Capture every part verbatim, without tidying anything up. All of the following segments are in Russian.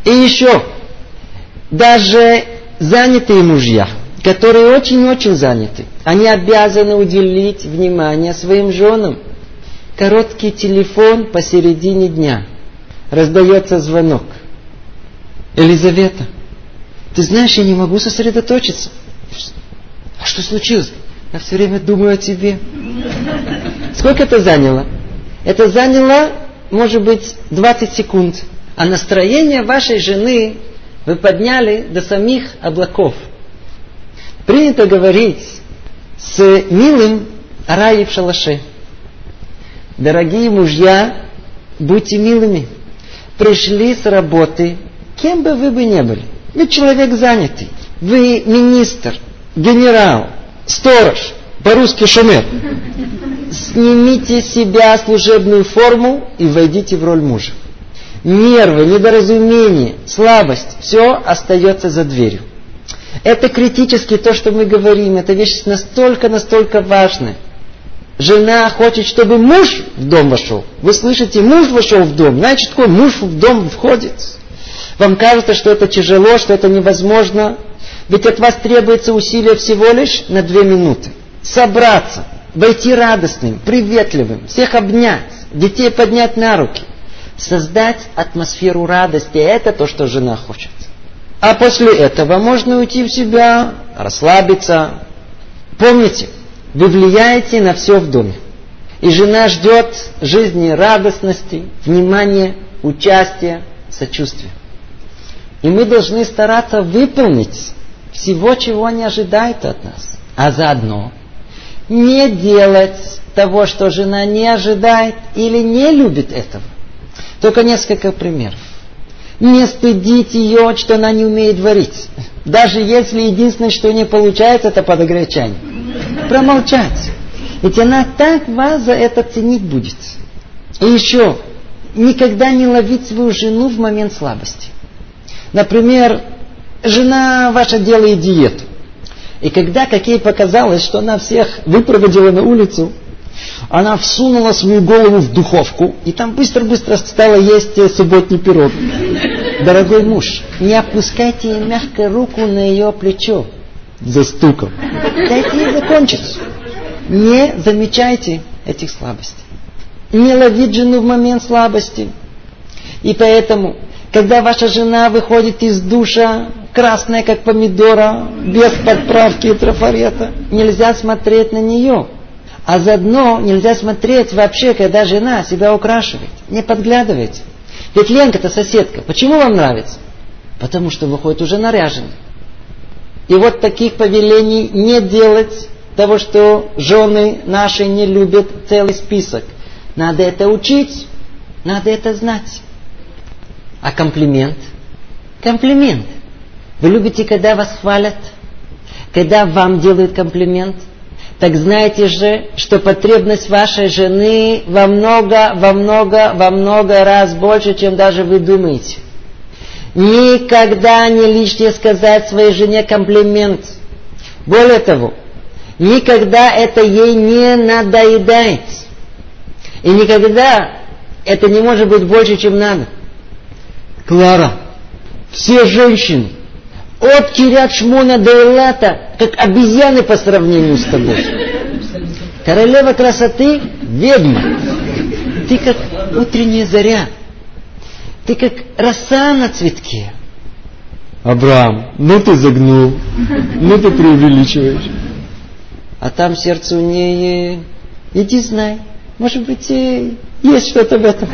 И еще, даже занятые мужья, которые очень-очень заняты, они обязаны уделить внимание своим женам. Короткий телефон посередине дня. Раздается звонок. Елизавета, ты знаешь, я не могу сосредоточиться. А что случилось? Я все время думаю о тебе. Сколько это заняло? Это заняло, может быть, двадцать секунд. А настроение вашей жены вы подняли до самих облаков. Принято говорить с милым о рае в шалаше. Дорогие мужья, будьте милыми. Пришли с работы, кем бы вы бы ни были. Вы человек занятый. Вы министр, генерал, сторож, по-русски шумер. Снимите с себя служебную форму и войдите в роль мужа. Нервы, недоразумение, слабость, все остается за дверью. Это критически то, что мы говорим. Это вещь настолько-настолько важная. Жена хочет, чтобы муж в дом вошел. Вы слышите, муж вошел в дом. Знаете, что такое муж в дом входит? Вам кажется, что это тяжело, что это невозможно. Ведь от вас требуется усилие всего лишь на две минуты. Собраться, войти радостным, приветливым, всех обнять, детей поднять на руки. Создать атмосферу радости. Это то, что жена хочет. А после этого можно уйти в себя, расслабиться. Помните, вы влияете на все в доме. И жена ждет жизнерадостности, внимания, участия, сочувствия. И мы должны стараться выполнить всего, чего они ожидают от нас. А заодно не делать того, что жена не ожидает или не любит этого. Только несколько примеров. Не стыдить ее, что она не умеет варить. Даже если единственное, что не получается, это подогреть чайник. Промолчать. Ведь она так вас за это ценить будет. И еще, никогда не ловить свою жену в момент слабости. Например, жена ваша делает диету. И когда, как ей показалось, что она всех выпроводила на улицу, она всунула свою голову в духовку и там быстро-быстро стала есть субботний пирог. Дорогой муж, не опускайте ей мягко руку на ее плечо. За стуком. Дайте ей закончить. Не замечайте этих слабостей. Не ловить жену в момент слабости. И поэтому, когда ваша жена выходит из душа, красная как помидора, без подправки и трафарета, нельзя смотреть на нее. А заодно нельзя смотреть вообще, когда жена себя украшивает. Не подглядывайте. Ведь Ленка-то соседка. Почему вам нравится? Потому что выходит уже наряженной. И вот таких повелений не делать, того, что жены наши не любят, целый список. Надо это учить, надо это знать. А комплимент? Комплимент. Вы любите, когда вас хвалят? Когда вам делают комплимент? Так знаете же, что потребность вашей жены во много, во много, во много раз больше, чем даже вы думаете. Никогда не лишнее сказать своей жене комплимент. Более того, никогда это ей не надоедает. И никогда это не может быть больше, чем надо. Клара, все женщины от Кирьят Шмона до Элата как обезьяны по сравнению с тобой. Королева красоты — ведьма. Ты как утренняя заря. Ты как роса на цветке. Абрам, ну ты загнул. Ну ты преувеличиваешь. А там сердце у нее... Иди знай. Может быть, есть что-то в этом.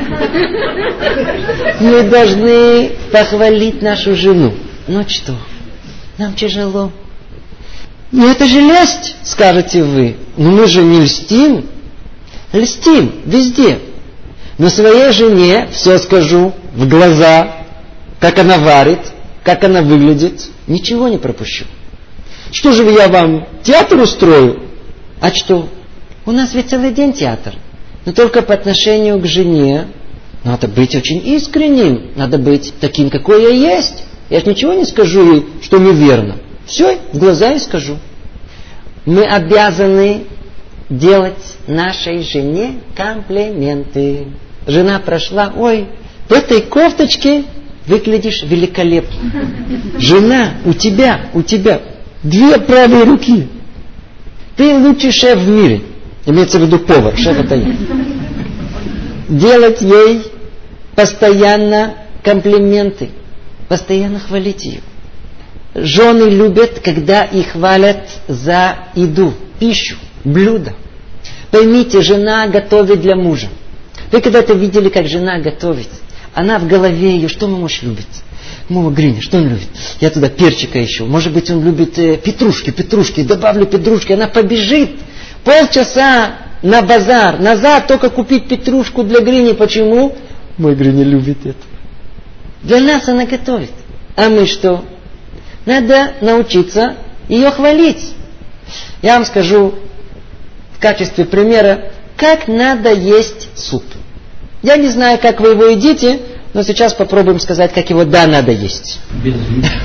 Мы должны похвалить нашу жену. Ну что, нам тяжело. Ну это же лесть, скажете вы. Но мы же не льстим. Льстим везде. Но своей жене все скажу в глаза, как она варит, как она выглядит. Ничего не пропущу. Что же я вам театр устрою? А что? У нас ведь целый день театр. Но только по отношению к жене надо быть очень искренним. Надо быть таким, какой я есть. Я же ничего не скажу ей, что неверно. Все, в глаза и скажу. Мы обязаны делать нашей жене комплименты. Жена прошла, ой, в этой кофточке выглядишь великолепно. Жена, у тебя, у тебя две правые руки. Ты лучший шеф в мире. Имеется в виду повар, шеф это я. Делать ей постоянно комплименты. Постоянно хвалить ее. Жены любят, когда их хвалят за еду, пищу, блюдо. Поймите, жена готовит для мужа. Вы когда-то видели, как жена готовит? Она в голове ее, что муж любит? Мама Гриня, что он любит? Я туда перчика ищу. Может быть, он любит э, петрушки, петрушки. Добавлю петрушки. Она побежит полчаса на базар. Назад только купить петрушку для Грини. Почему? Мой Гриня любит это. Для нас она готовит. А мы что? Надо научиться ее хвалить. Я вам скажу в качестве примера, как надо есть суп. Я не знаю, как вы его едите, но сейчас попробуем сказать, как его да надо есть. Без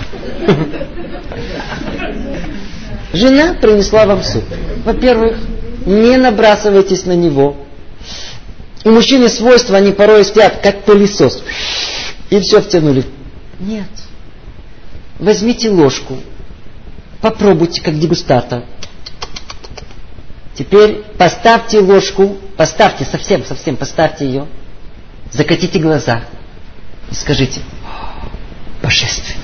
Жена принесла вам суп. Во-первых, не набрасывайтесь на него. У мужчины свойства, они порой спят, как пылесос. И все втянули. Нет. Возьмите ложку. Попробуйте, как дегустатор. Теперь поставьте ложку. Поставьте, совсем, совсем поставьте ее. Закатите глаза. И скажите: божественно.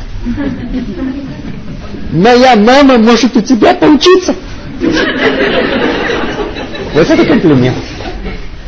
Моя мама может у тебя поучиться. Вот это комплимент.